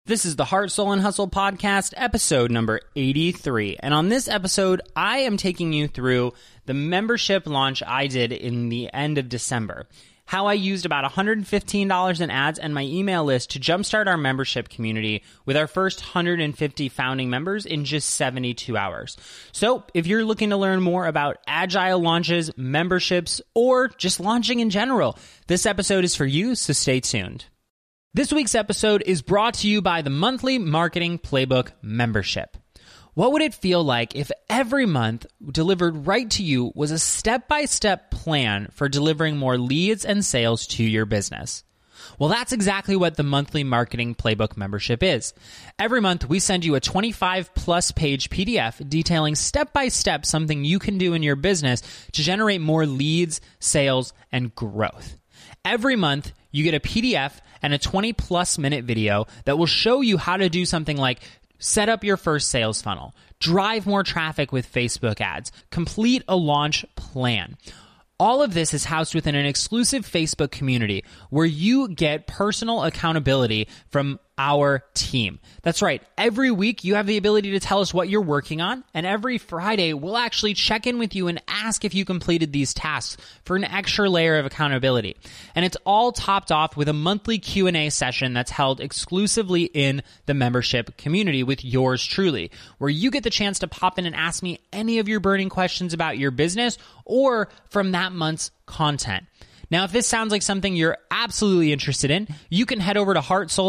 This is the Heart, Soul, and Hustle podcast, episode number 83. And on this episode, I am taking you through the membership launch I did in the end of December. How I used about $115 in ads and my email list to jumpstart our membership community with our first 150 founding members in just 72 hours. So if you're looking to learn more about agile launches, memberships, or just launching in general, this episode is for you, so stay tuned. This week's episode is brought to you by the Monthly Marketing Playbook membership. What would it feel like if every month delivered right to you was a step-by-step plan for delivering more leads and sales to your business? Well, that's exactly what the Monthly Marketing Playbook membership is. Every month, we send you a 25-plus page PDF detailing step-by-step something you can do in your business to generate more leads, sales, and growth. Every month, you get a PDF and a 20-plus minute video that will show you how to do something like set up your first sales funnel, drive more traffic with Facebook ads, complete a launch plan. All of this is housed within an exclusive Facebook community where you get personal accountability from our team. That's right. Every week you have the ability to tell us what you're working on, and every Friday we'll actually check in with you and ask if you completed these tasks for an extra layer of accountability. And it's all topped off with a monthly Q&A session that's held exclusively in the membership community with yours truly, where you get the chance to pop in and ask me any of your burning questions about your business or from that month's content. Now, if this sounds like something you're absolutely interested in, you can head over to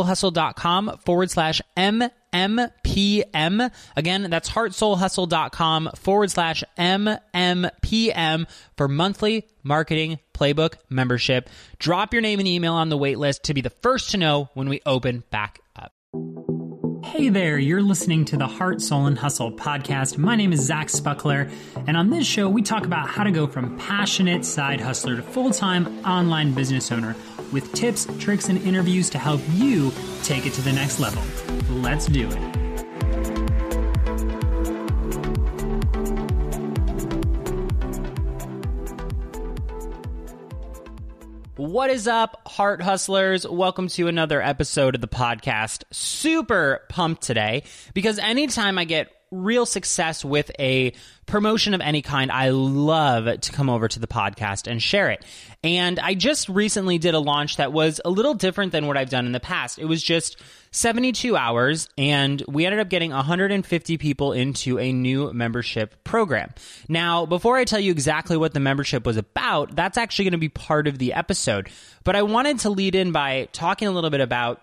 heartsoulhustle.com/MMPM. Again, that's heartsoulhustle.com/MMPM for monthly marketing playbook membership. Drop your name and email on the wait list to be the first to know when we open back up. Hey there, you're listening to the Heart, Soul, and Hustle podcast. My name is Zach Spuckler, and on this show, we talk about how to go from passionate side hustler to full-time online business owner with tips, tricks, and interviews to help you take it to the next level. Let's do it. What is up, Heart Hustlers? Welcome to another episode of the podcast. Super pumped today because anytime I get real success with a promotion of any kind, I love to come over to the podcast and share it. And I just recently did a launch that was a little different than what I've done in the past. It was just 72 hours, and we ended up getting 150 people into a new membership program. Now, before I tell you exactly what the membership was about, that's actually going to be part of the episode. But I wanted to lead in by talking a little bit about,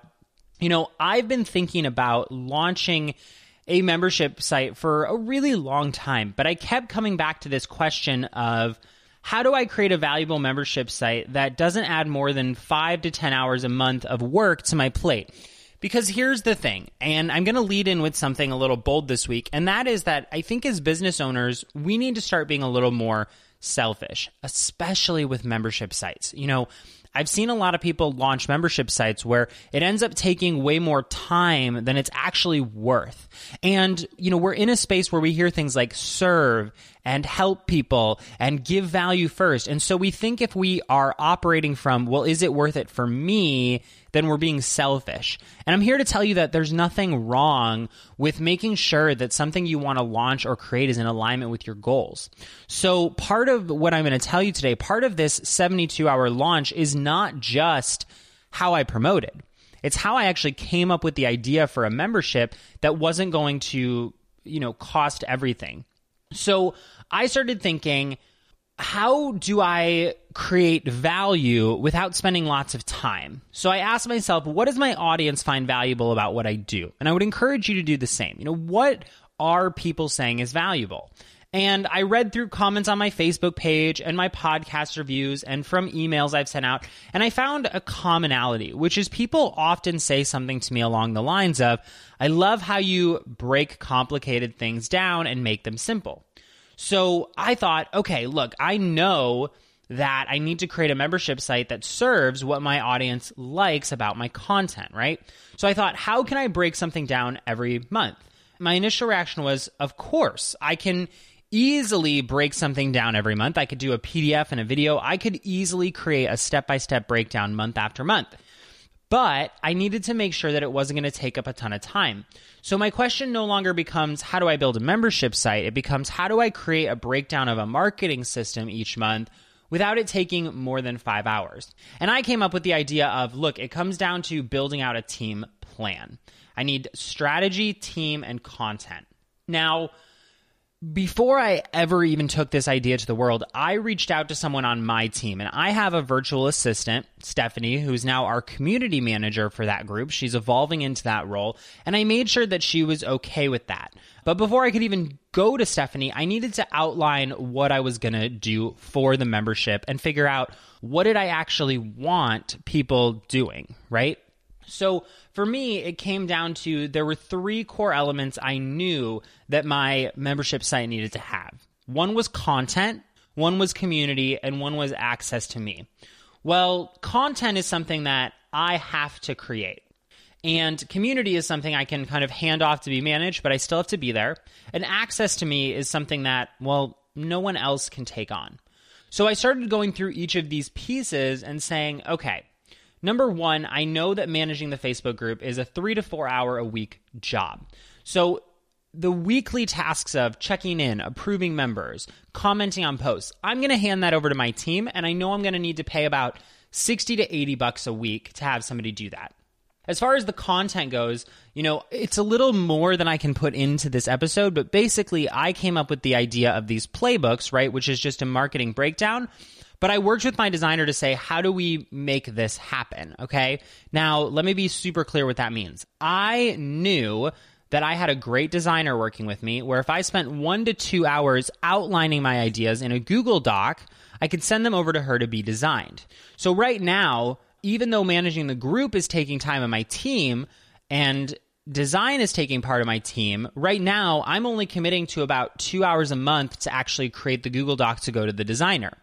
I've been thinking about launching a membership site for a really long time, but I kept coming back to this question of how do I create a valuable membership site that doesn't add more than 5 to 10 hours a month of work to my plate? Because here's the thing, and I'm going to lead in with something a little bold this week, and that is that I think as business owners, we need to start being a little more selfish, especially with membership sites. I've seen a lot of people launch membership sites where it ends up taking way more time than it's actually worth. And, we're in a space where we hear things like serve and help people and give value first. And so we think if we are operating from, well, is it worth it for me? Then we're being selfish. And I'm here to tell you that there's nothing wrong with making sure that something you want to launch or create is in alignment with your goals. So part of what I'm going to tell you today, part of this 72-hour launch is not just how I promoted. It's how I actually came up with the idea for a membership that wasn't going to, cost everything. So I started thinking, how do I create value without spending lots of time? So I asked myself, what does my audience find valuable about what I do? And I would encourage you to do the same. What are people saying is valuable? And I read through comments on my Facebook page and my podcast reviews and from emails I've sent out, and I found a commonality, which is people often say something to me along the lines of, I love how you break complicated things down and make them simple. So I thought, okay, look, I know that I need to create a membership site that serves what my audience likes about my content, right? So I thought, how can I break something down every month? My initial reaction was, of course, I can easily break something down every month. I could do a PDF and a video. I could easily create a step-by-step breakdown month after month. But I needed to make sure that it wasn't going to take up a ton of time. So my question no longer becomes, how do I build a membership site? It becomes, how do I create a breakdown of a marketing system each month without it taking more than 5 hours? And I came up with the idea of, look, it comes down to building out a team plan. I need strategy, team, and content. Now, before I ever even took this idea to the world, I reached out to someone on my team, and I have a virtual assistant, Stephanie, who's now our community manager for that group. She's evolving into that role, and I made sure that she was okay with that. But before I could even go to Stephanie, I needed to outline what I was going to do for the membership and figure out what did I actually want people doing, right? So for me, it came down to there were 3 core elements I knew that my membership site needed to have. One was content, one was community, and one was access to me. Well, content is something that I have to create. And community is something I can kind of hand off to be managed, but I still have to be there. And access to me is something that, well, no one else can take on. So I started going through each of these pieces and saying, okay, number one, I know that managing the Facebook group is a 3 to 4 hour a week job. So the weekly tasks of checking in, approving members, commenting on posts, I'm going to hand that over to my team, and I know I'm going to need to pay about $60 to $80 a week to have somebody do that. As far as the content goes, it's a little more than I can put into this episode, but basically I came up with the idea of these playbooks, right, which is just a marketing breakdown. But I worked with my designer to say, how do we make this happen? Okay. Now, let me be super clear what that means. I knew that I had a great designer working with me where if I spent 1 to 2 hours outlining my ideas in a Google Doc, I could send them over to her to be designed. So right now, even though managing the group is taking time of my team and design is taking part of my team, right now I'm only committing to about 2 hours a month to actually create the Google Doc to go to the designer.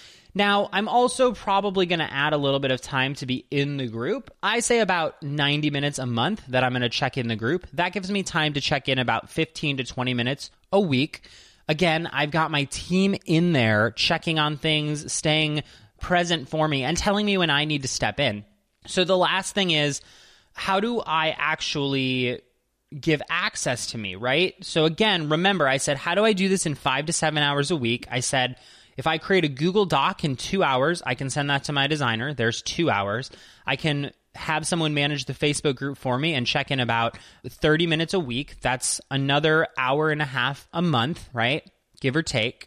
Now, I'm also probably going to add a little bit of time to be in the group. I say about 90 minutes a month that I'm going to check in the group. That gives me time to check in about 15 to 20 minutes a week. Again, I've got my team in there checking on things, staying present for me, and telling me when I need to step in. So the last thing is, how do I actually give access to me, right? So again, remember, I said, how do I do this in 5 to 7 hours a week? I said, if I create a Google Doc in 2 hours, I can send that to my designer. There's 2 hours. I can have someone manage the Facebook group for me and check in about 30 minutes a week. That's another hour and a half a month, right? Give or take.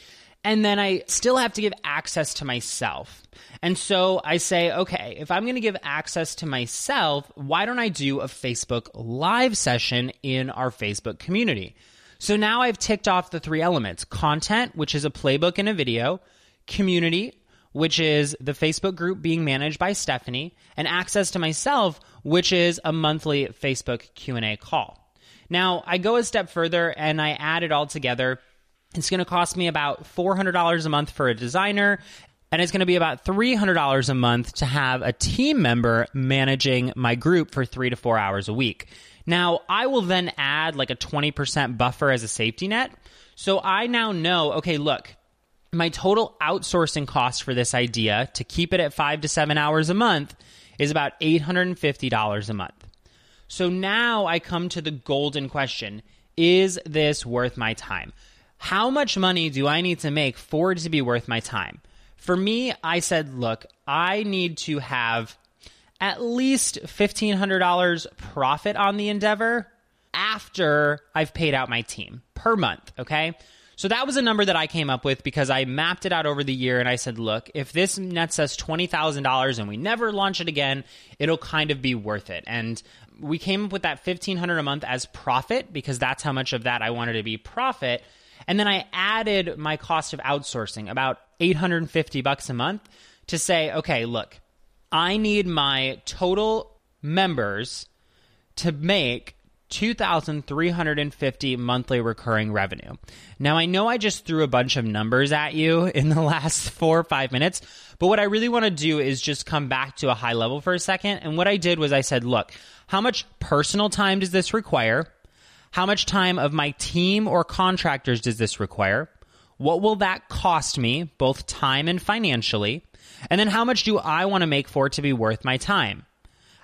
And then I still have to give access to myself. And so I say, okay, if I'm going to give access to myself, why don't I do a Facebook Live session in our Facebook community? So now I've ticked off the 3 elements: content, which is a playbook and a video; community, which is the Facebook group being managed by Stephanie; and access to myself, which is a monthly Facebook Q&A call. Now, I go a step further and I add it all together. It's going to cost me about $400 a month for a designer, and it's going to be about $300 a month to have a team member managing my group for 3 to 4 hours a week. Now, I will then add like a 20% buffer as a safety net. So I now know, okay, look, my total outsourcing cost for this idea to keep it at 5 to 7 hours a month is about $850 a month. So now I come to the golden question: is this worth my time? How much money do I need to make for it to be worth my time? For me, I said, look, I need to have at least $1,500 profit on the endeavor after I've paid out my team per month, okay? So that was a number that I came up with because I mapped it out over the year and I said, look, if this nets us $20,000 and we never launch it again, it'll kind of be worth it. And we came up with that $1,500 a month as profit because that's how much of that I wanted to be profit. And then I added my cost of outsourcing, about $850 a month, to say, okay, look, I need my total members to make $2,350 monthly recurring revenue. Now, I know I just threw a bunch of numbers at you in the last 4 or 5 minutes, but what I really want to do is just come back to a high level for a second. And what I did was I said, look, how much personal time does this require? How much time of my team or contractors does this require? What will that cost me, both time and financially? And then how much do I want to make for it to be worth my time?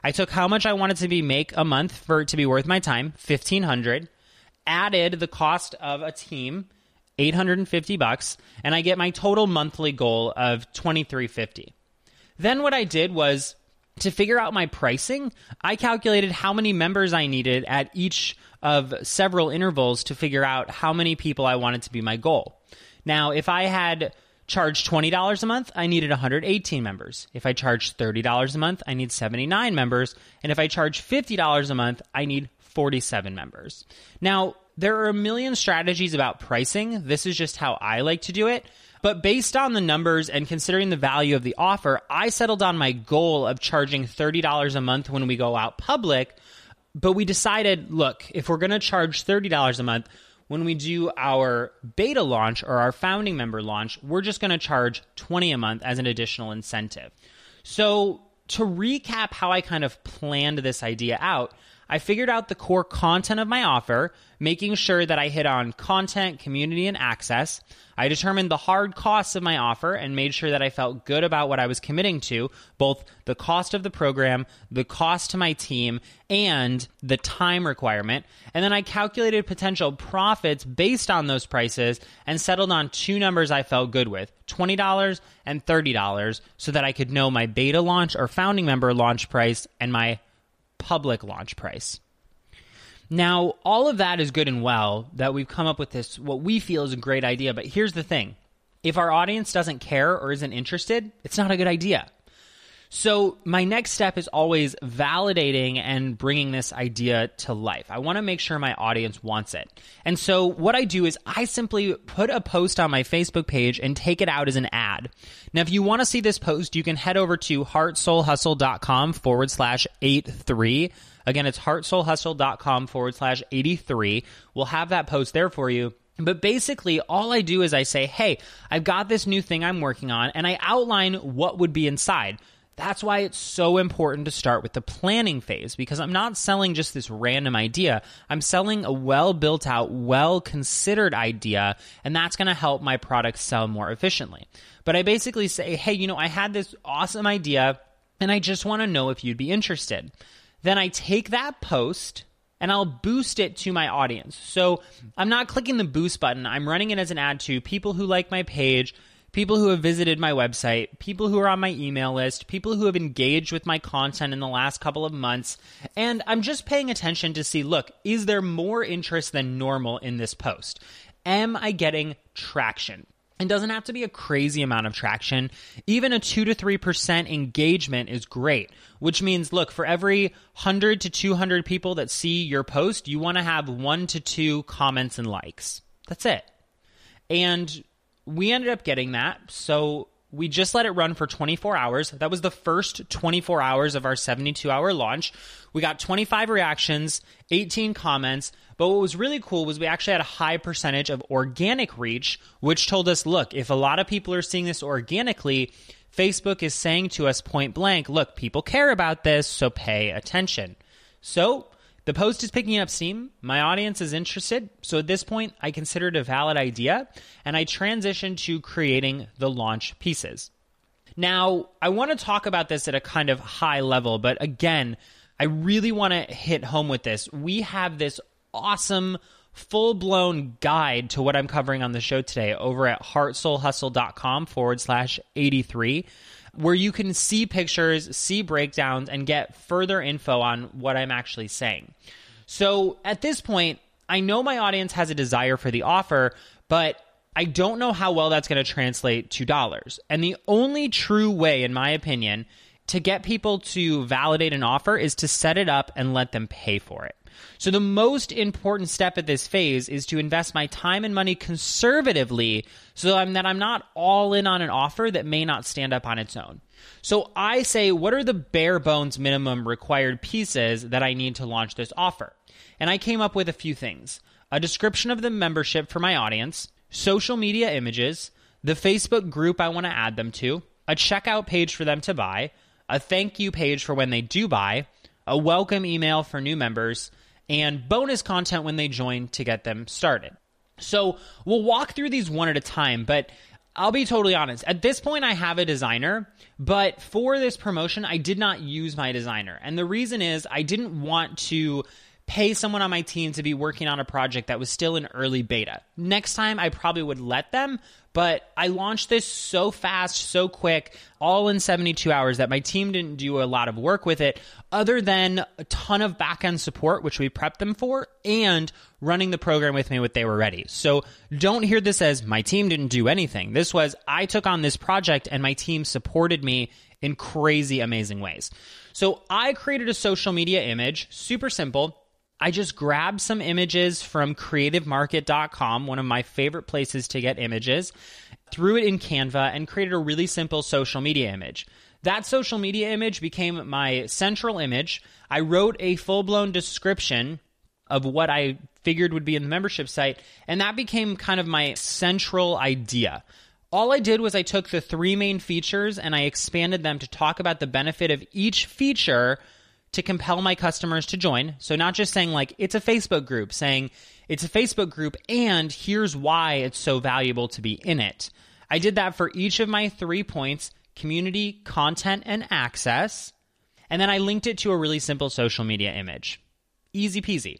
I took how much I wanted to make a month for it to be worth my time, $1,500, added the cost of a team, $850, and I get my total monthly goal of $2,350. Then what I did was, to figure out my pricing, I calculated how many members I needed at each of several intervals to figure out how many people I wanted to be my goal. Now, if I had charged $20 a month, I needed 118 members. If I charged $30 a month, I need 79 members. And if I charge $50 a month, I need 47 members. Now, there are a million strategies about pricing. This is just how I like to do it. But based on the numbers and considering the value of the offer, I settled on my goal of charging $30 a month when we go out public. But we decided, look, if we're going to charge $30 a month, when we do our beta launch or our founding member launch, we're just going to charge $20 a month as an additional incentive. So to recap how I kind of planned this idea out, I figured out the core content of my offer, making sure that I hit on content, community, and access. I determined the hard costs of my offer and made sure that I felt good about what I was committing to, both the cost of the program, the cost to my team, and the time requirement. And then I calculated potential profits based on those prices and settled on two numbers I felt good with, $20 and $30, so that I could know my beta launch or founding member launch price and my public launch price. Now, all of that is good and well that we've come up with this, what we feel is a great idea. But here's the thing. If our audience doesn't care or isn't interested, it's not a good idea. So my next step is always validating and bringing this idea to life. I want to make sure my audience wants it. And so what I do is I simply put a post on my Facebook page and take it out as an ad. Now, if you want to see this post, you can head over to heartsoulhustle.com/83. Again, it's heartsoulhustle.com/83. We'll have that post there for you. But basically, all I do is I say, hey, I've got this new thing I'm working on, and I outline what would be inside. That's why it's so important to start with the planning phase, because I'm not selling just this random idea. I'm selling a well-built out, well-considered idea, and that's going to help my product sell more efficiently. But I basically say, hey, I had this awesome idea, and I just want to know if you'd be interested. Then I take that post and I'll boost it to my audience. So I'm not clicking the boost button. I'm running it as an ad to people who like my page, people who have visited my website, people who are on my email list, people who have engaged with my content in the last couple of months. And I'm just paying attention to see, look, is there more interest than normal in this post? Am I getting traction? It doesn't have to be a crazy amount of traction. Even a 2 to 3% engagement is great, which means, look, for every 100 to 200 people that see your post, you want to have 1 to 2 comments and likes. That's it. And we ended up getting that, so we just let it run for 24 hours. That was the first 24 hours of our 72-hour launch. We got 25 reactions, 18 comments, but what was really cool was we actually had a high percentage of organic reach, which told us, look, if a lot of people are seeing this organically, Facebook is saying to us point blank, look, people care about this, so pay attention. So the post is picking up steam. My audience is interested. So at this point, I consider it a valid idea, and I transitioned to creating the launch pieces. Now, I want to talk about this at a kind of high level, but again, I really want to hit home with this. We have this awesome, full-blown guide to what I'm covering on the show today over at heartsoulhustle.com/83, where you can see pictures, see breakdowns, and get further info on what I'm actually saying. So at this point, I know my audience has a desire for the offer, but I don't know how well that's going to translate to dollars. And the only true way, in my opinion, to get people to validate an offer is to set it up and let them pay for it. So the most important step at this phase is to invest my time and money conservatively so that I'm not all in on an offer that may not stand up on its own. So I say, what are the bare bones minimum required pieces that I need to launch this offer? And I came up with a few things. A description of the membership for my audience, social media images, the Facebook group I want to add them to, a checkout page for them to buy, a thank you page for when they do buy, a welcome email for new members, and bonus content when they join to get them started. So we'll walk through these one at a time, but I'll be totally honest. At this point, I have a designer, but for this promotion, I did not use my designer. And the reason is I didn't want to pay someone on my team to be working on a project that was still in early beta. Next time, I probably would let them, but I launched this so fast, so quick, all in 72 hours that my team didn't do a lot of work with it other than a ton of back-end support, which we prepped them for, and running the program with me when they were ready. So don't hear this as my team didn't do anything. This was, I took on this project and my team supported me in crazy, amazing ways. So I created a social media image, super simple. I just grabbed some images from creativemarket.com, one of my favorite places to get images, threw it in Canva, and created a really simple social media image. That social media image became my central image. I wrote a full-blown description of what I figured would be in the membership site, and that became kind of my central idea. All I did was I took the 3 main features and I expanded them to talk about the benefit of each feature to compel my customers to join. So not just saying like, it's a Facebook group, saying it's a Facebook group and here's why it's so valuable to be in it. I did that for each of my 3 points: community, content, and access. And then I linked it to a really simple social media image. Easy peasy.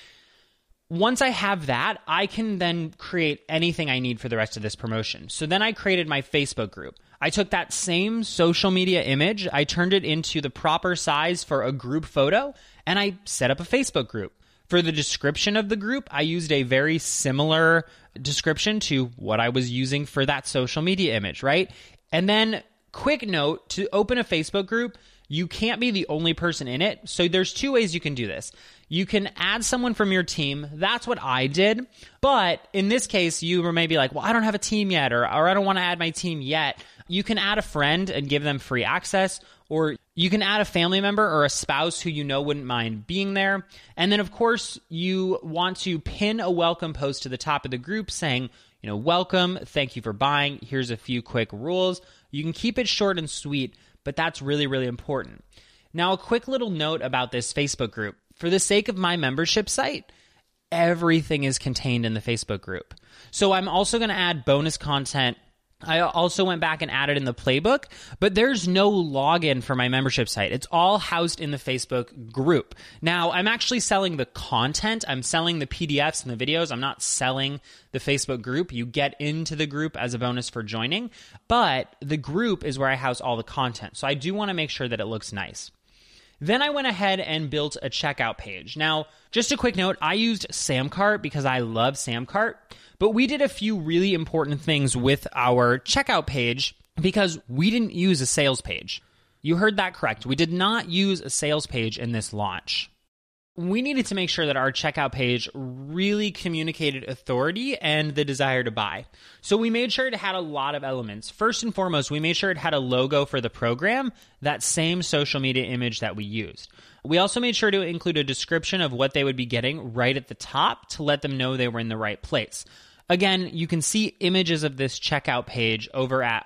Once I have that, I can then create anything I need for the rest of this promotion. So then I created my Facebook group. I took that same social media image, I turned it into the proper size for a group photo, and I set up a Facebook group. For the description of the group, I used a very similar description to what I was using for that social media image, right? And then, quick note, to open a Facebook group, you can't be the only person in it. So there's 2 ways you can do this. You can add someone from your team. That's what I did. But in this case, you were maybe like, well, I don't have a team yet, or I don't want to add my team yet. You can add a friend and give them free access, or you can add a family member or a spouse who you know wouldn't mind being there. And then, of course, you want to pin a welcome post to the top of the group saying, welcome, thank you for buying, here's a few quick rules. You can keep it short and sweet, but that's really, really important. Now, a quick little note about this Facebook group. For the sake of my membership site, everything is contained in the Facebook group. So I'm also going to add bonus content. I also went back and added in the playbook, but there's no login for my membership site. It's all housed in the Facebook group. Now, I'm actually selling the content. I'm selling the PDFs and the videos. I'm not selling the Facebook group. You get into the group as a bonus for joining, but the group is where I house all the content. So I do want to make sure that it looks nice. Then I went ahead and built a checkout page. Now, just a quick note, I used Samcart because I love Samcart, but we did a few really important things with our checkout page because we didn't use a sales page. You heard that correct. We did not use a sales page in this launch. We needed to make sure that our checkout page really communicated authority and the desire to buy. So we made sure it had a lot of elements. First and foremost, we made sure it had a logo for the program, that same social media image that we used. We also made sure to include a description of what they would be getting right at the top to let them know they were in the right place. Again, you can see images of this checkout page over at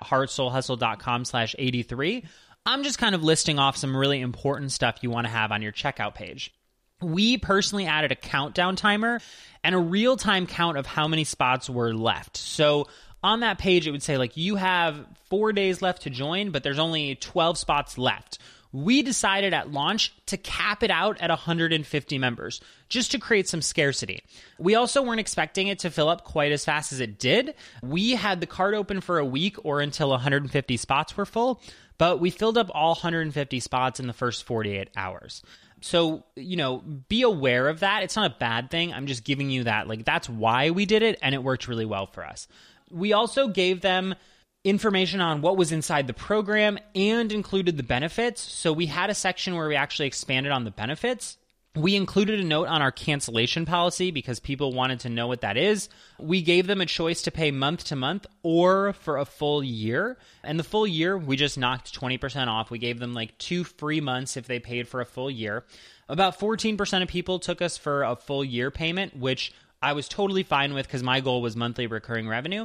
heartsoulhustle.com/83. I'm just kind of listing off some really important stuff you want to have on your checkout page. We personally added a countdown timer and a real-time count of how many spots were left. So on that page, it would say like you have 4 days left to join, but there's only 12 spots left. We decided at launch to cap it out at 150 members, just to create some scarcity. We also weren't expecting it to fill up quite as fast as it did. We had the cart open for a week or until 150 spots were full, but we filled up all 150 spots in the first 48 hours. So, be aware of that. It's not a bad thing. I'm just giving you that. That's why we did it, and it worked really well for us. We also gave them information on what was inside the program and included the benefits. So we had a section where we actually expanded on the benefits. We included a note on our cancellation policy because people wanted to know what that is. We gave them a choice to pay month to month or for a full year. And the full year, we just knocked 20% off. We gave them 2 free months if they paid for a full year. About 14% of people took us for a full year payment, which I was totally fine with because my goal was monthly recurring revenue.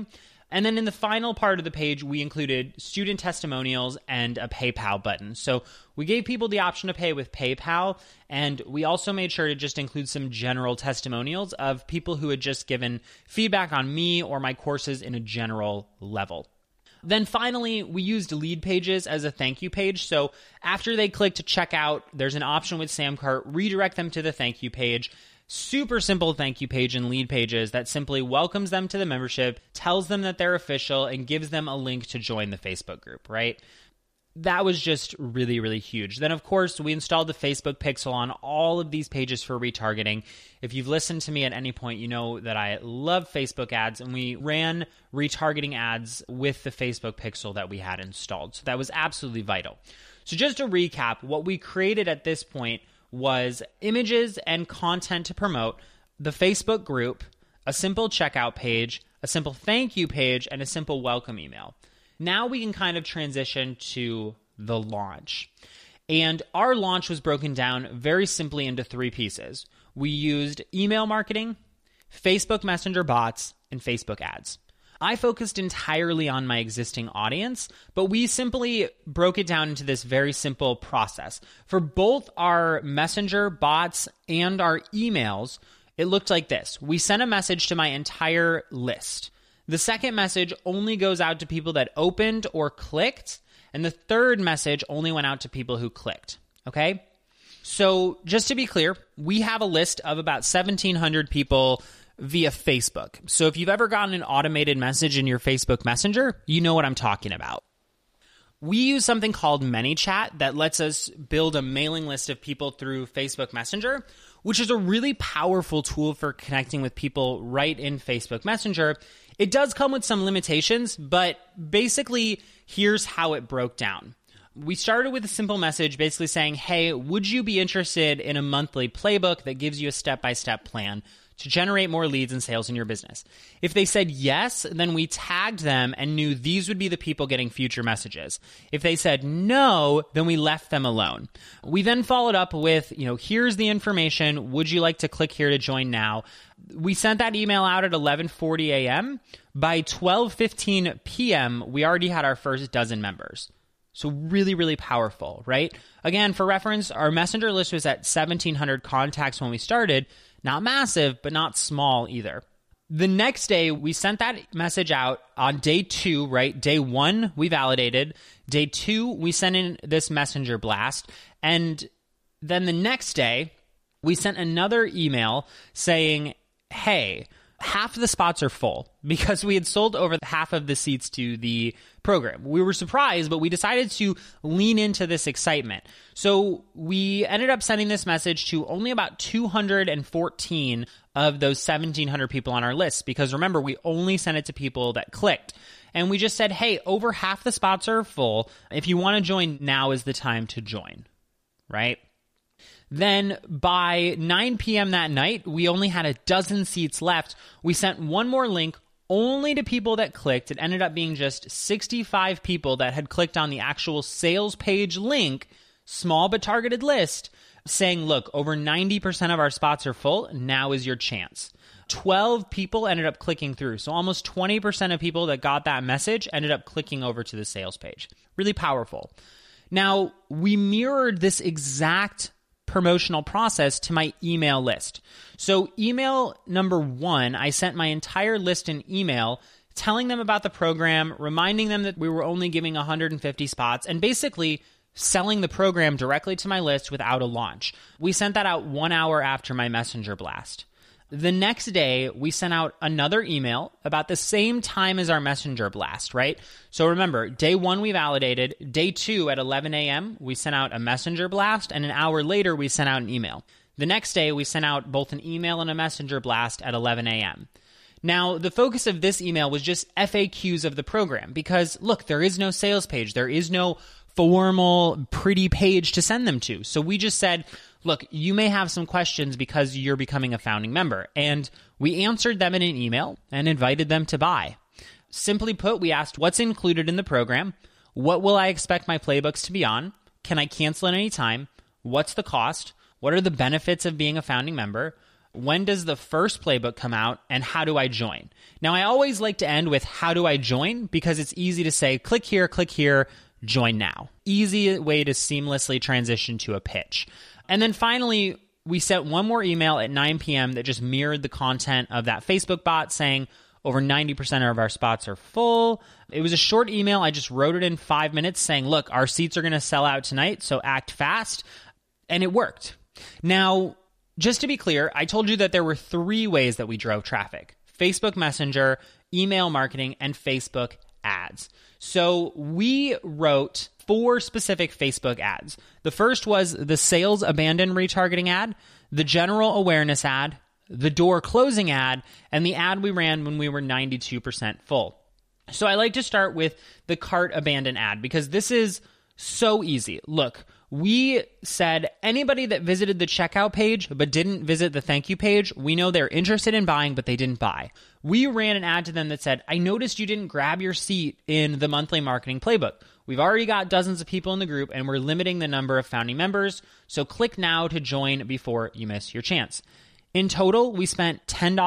And then in the final part of the page, we included student testimonials and a PayPal button. So we gave people the option to pay with PayPal, and we also made sure to just include some general testimonials of people who had just given feedback on me or my courses in a general level. Then finally, we used lead pages as a thank you page. So after they click to check out, there's an option with Samcart, redirect them to the thank you page. Super simple thank you page and lead pages that simply welcomes them to the membership, tells them that they're official, and gives them a link to join the Facebook group, right? That was just really, really huge. Then, of course, we installed the Facebook pixel on all of these pages for retargeting. If you've listened to me at any point, you know that I love Facebook ads, and we ran retargeting ads with the Facebook pixel that we had installed. So that was absolutely vital. So just to recap, what we created at this point was images and content to promote, the Facebook group, a simple checkout page, a simple thank you page, and a simple welcome email. Now we can kind of transition to the launch. And our launch was broken down very simply into 3 pieces. We used email marketing, Facebook Messenger bots, and Facebook ads. I focused entirely on my existing audience, but we simply broke it down into this very simple process. For both our Messenger bots and our emails, it looked like this. We sent a message to my entire list. The second message only goes out to people that opened or clicked, and the third message only went out to people who clicked, okay? So just to be clear, we have a list of about 1,700 people via Facebook. So if you've ever gotten an automated message in your Facebook Messenger, you know what I'm talking about. We use something called ManyChat that lets us build a mailing list of people through Facebook Messenger, which is a really powerful tool for connecting with people right in Facebook Messenger. It does come with some limitations, but basically, here's how it broke down. We started with a simple message basically saying, hey, would you be interested in a monthly playbook that gives you a step-by-step plan to generate more leads and sales in your business? If they said yes, then we tagged them and knew these would be the people getting future messages. If they said no, then we left them alone. We then followed up with, here's the information. Would you like to click here to join now? We sent that email out at 11:40 a.m. By 12:15 p.m., we already had our first dozen members. So really, really powerful, right? Again, for reference, our messenger list was at 1,700 contacts when we started. Not massive, but not small either. The next day, we sent that message out on day 2, right? Day 1, we validated. Day 2, we sent in this messenger blast. And then the next day, we sent another email saying, hey, half of the spots are full because we had sold over half of the seats to the program. We were surprised, but we decided to lean into this excitement. So we ended up sending this message to only about 214 of those 1,700 people on our list because remember, we only sent it to people that clicked. And we just said, hey, over half the spots are full. If you want to join, now is the time to join, right? Then by 9 p.m. that night, we only had a dozen seats left. We sent one more link only to people that clicked. It ended up being just 65 people that had clicked on the actual sales page link, small but targeted list, saying, look, over 90% of our spots are full. Now is your chance. 12 people ended up clicking through. So almost 20% of people that got that message ended up clicking over to the sales page. Really powerful. Now, we mirrored this exact promotional process to my email list. So email number 1, I sent my entire list an email telling them about the program, reminding them that we were only giving 150 spots, and basically selling the program directly to my list without a launch. We sent that out 1 hour after my messenger blast. The next day, we sent out another email about the same time as our messenger blast, right? So remember, day 1 we validated. Day 2 at 11 a.m., we sent out a messenger blast, and an hour later, we sent out an email. The next day, we sent out both an email and a messenger blast at 11 a.m. Now, the focus of this email was just FAQs of the program because, look, there is no sales page. There is no formal, pretty page to send them to. So we just said, look, you may have some questions because you're becoming a founding member. And we answered them in an email and invited them to buy. Simply put, we asked what's included in the program, what will I expect my playbooks to be on, can I cancel at any time, what's the cost, what are the benefits of being a founding member, when does the first playbook come out, and how do I join? Now, I always like to end with how do I join, because it's easy to say, click here, join now. Easy way to seamlessly transition to a pitch. And then finally, we sent one more email at 9 p.m. that just mirrored the content of that Facebook bot saying over 90% of our spots are full. It was a short email. I just wrote it in 5 minutes saying, look, our seats are going to sell out tonight, so act fast. And it worked. Now, just to be clear, I told you that there were 3 ways that we drove traffic: Facebook Messenger, email marketing, and Facebook ads. So we wrote 4 specific Facebook ads. The first was the sales abandon retargeting ad, the general awareness ad, the door closing ad, and the ad we ran when we were 92% full. So I like to start with the cart abandon ad because this is so easy. Look, we said anybody that visited the checkout page but didn't visit the thank you page, we know they're interested in buying, but they didn't buy. We ran an ad to them that said, I noticed you didn't grab your seat in the monthly marketing playbook. We've already got dozens of people in the group and we're limiting the number of founding members, so click now to join before you miss your chance. In total, we spent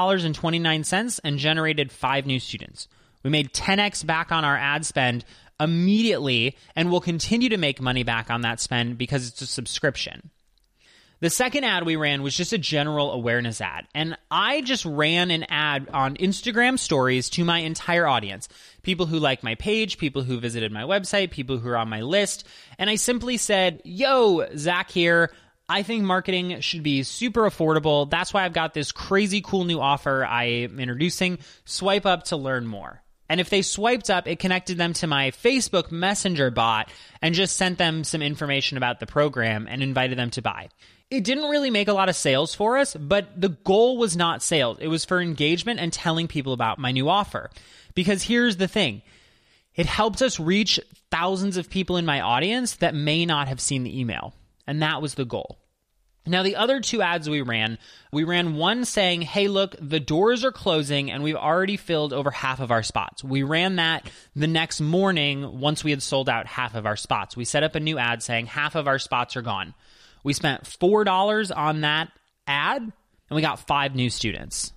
$10.29 and generated 5 new students. We made 10x back on our ad spend immediately, and we'll continue to make money back on that spend because it's a subscription. The second ad we ran was just a general awareness ad, and I just ran an ad on Instagram stories to my entire audience. People who like my page, people who visited my website, people who are on my list, and I simply said, yo, Zach here. I think marketing should be super affordable. That's why I've got this crazy cool new offer I am introducing. Swipe up to learn more. And if they swiped up, it connected them to my Facebook Messenger bot and just sent them some information about the program and invited them to buy. It didn't really make a lot of sales for us, but the goal was not sales. It was for engagement and telling people about my new offer. Because here's the thing. It helped us reach thousands of people in my audience that may not have seen the email. And that was the goal. Now, the other 2 ads we ran one saying, hey, look, the doors are closing and we've already filled over half of our spots. We ran that the next morning once we had sold out half of our spots. We set up a new ad saying half of our spots are gone. We spent $4 on that ad and we got 5 new students.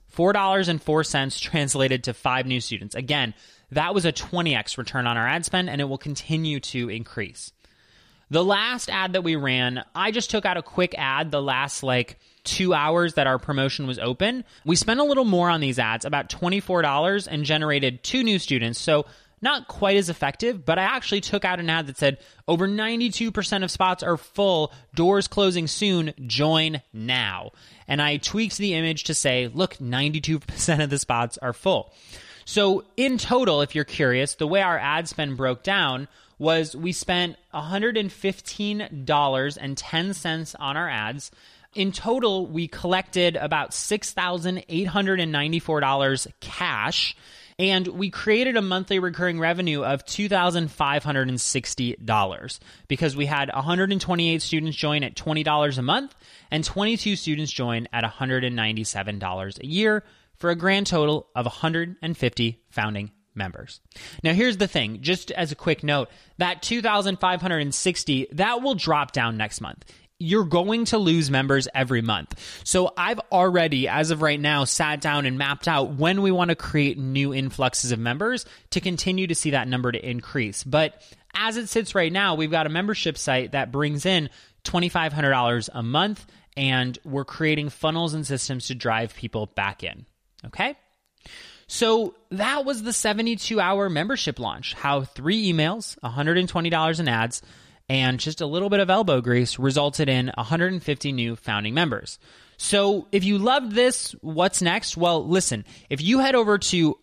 $4.04 translated to 5 new students. Again, that was a 20x return on our ad spend and it will continue to increase. The last ad that we ran, I just took out a quick ad the last 2 hours that our promotion was open. We spent a little more on these ads, about $24, and generated 2 new students. So not quite as effective, but I actually took out an ad that said over 92% of spots are full, doors closing soon, join now. And I tweaked the image to say, look, 92% of the spots are full. So in total, if you're curious, the way our ad spend broke down was we spent $115.10 on our ads. In total, we collected about $6,894 cash, and we created a monthly recurring revenue of $2,560 because we had 128 students join at $20 a month and 22 students join at $197 a year for a grand total of 150 founding members. Now, here's the thing, just as a quick note, that 2,560, that will drop down next month. You're going to lose members every month. So I've already, as of right now, sat down and mapped out when we want to create new influxes of members to continue to see that number to increase. But as it sits right now, we've got a membership site that brings in $2,500 a month, and we're creating funnels and systems to drive people back in. Okay? So that was the 72-hour membership launch, how 3 emails, $120 in ads, and just a little bit of elbow grease resulted in 150 new founding members. So if you loved this, what's next? Well, listen, if you head over to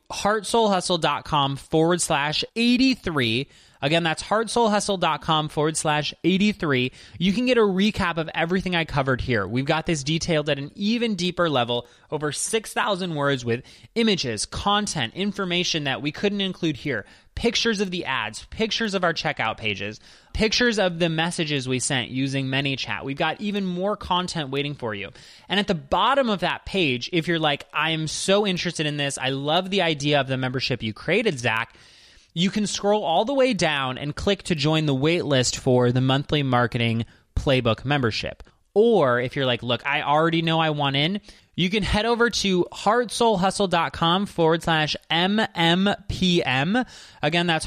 heartsoulhustle.com/83, again, that's heartsoulhustle.com/83, you can get a recap of everything I covered here. We've got this detailed at an even deeper level, over 6,000 words with images, content, information that we couldn't include here, pictures of the ads, pictures of our checkout pages, pictures of the messages we sent using ManyChat. We've got even more content waiting for you. And at the bottom of that page, if you're like, I am so interested in this, I love the idea of the membership you created, Zach, you can scroll all the way down and click to join the wait list for the monthly marketing playbook membership. Or if you're like, look, I already know I want in, you can head over to heartsoulhustle.com/MMPM. Again, that's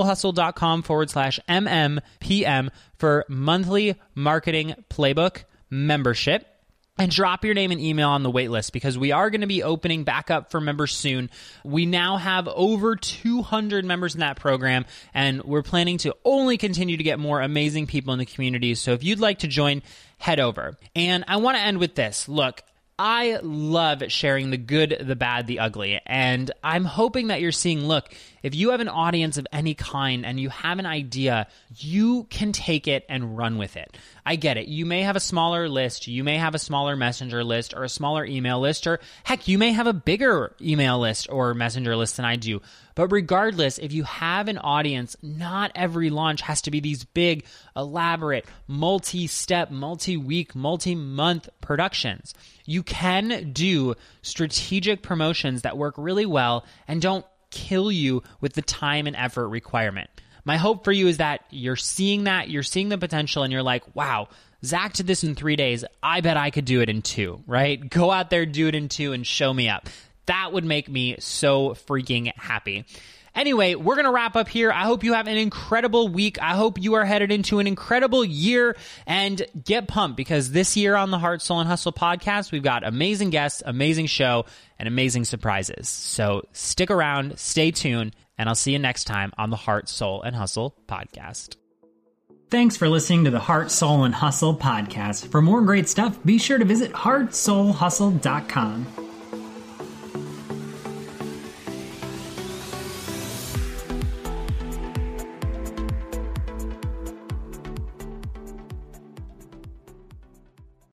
heartsoulhustle.com/MMPM for monthly marketing playbook membership. And drop your name and email on the wait list because we are going to be opening back up for members soon. We now have over 200 members in that program, and we're planning to only continue to get more amazing people in the community. So if you'd like to join, head over. And I want to end with this. Look, I love sharing the good, the bad, the ugly. And I'm hoping that you're seeing, look, if you have an audience of any kind and you have an idea, you can take it and run with it. I get it. You may have a smaller list. You may have a smaller messenger list or a smaller email list, or heck, you may have a bigger email list or messenger list than I do. But regardless, if you have an audience, not every launch has to be these big, elaborate, multi-step, multi-week, multi-month productions. You can do strategic promotions that work really well and don't kill you with the time and effort requirement. My hope for you is that you're seeing the potential, and you're like, wow, Zach did this in 3 days. I bet I could do it in 2, right? Go out there, do it in 2, and show me up. That would make me so freaking happy. Anyway, we're going to wrap up here. I hope you have an incredible week. I hope you are headed into an incredible year, and get pumped because this year on the Heart, Soul, and Hustle podcast, we've got amazing guests, amazing show, and amazing surprises. So stick around, stay tuned, and I'll see you next time on the Heart, Soul, and Hustle podcast. Thanks for listening to the Heart, Soul, and Hustle podcast. For more great stuff, be sure to visit heartsoulhustle.com.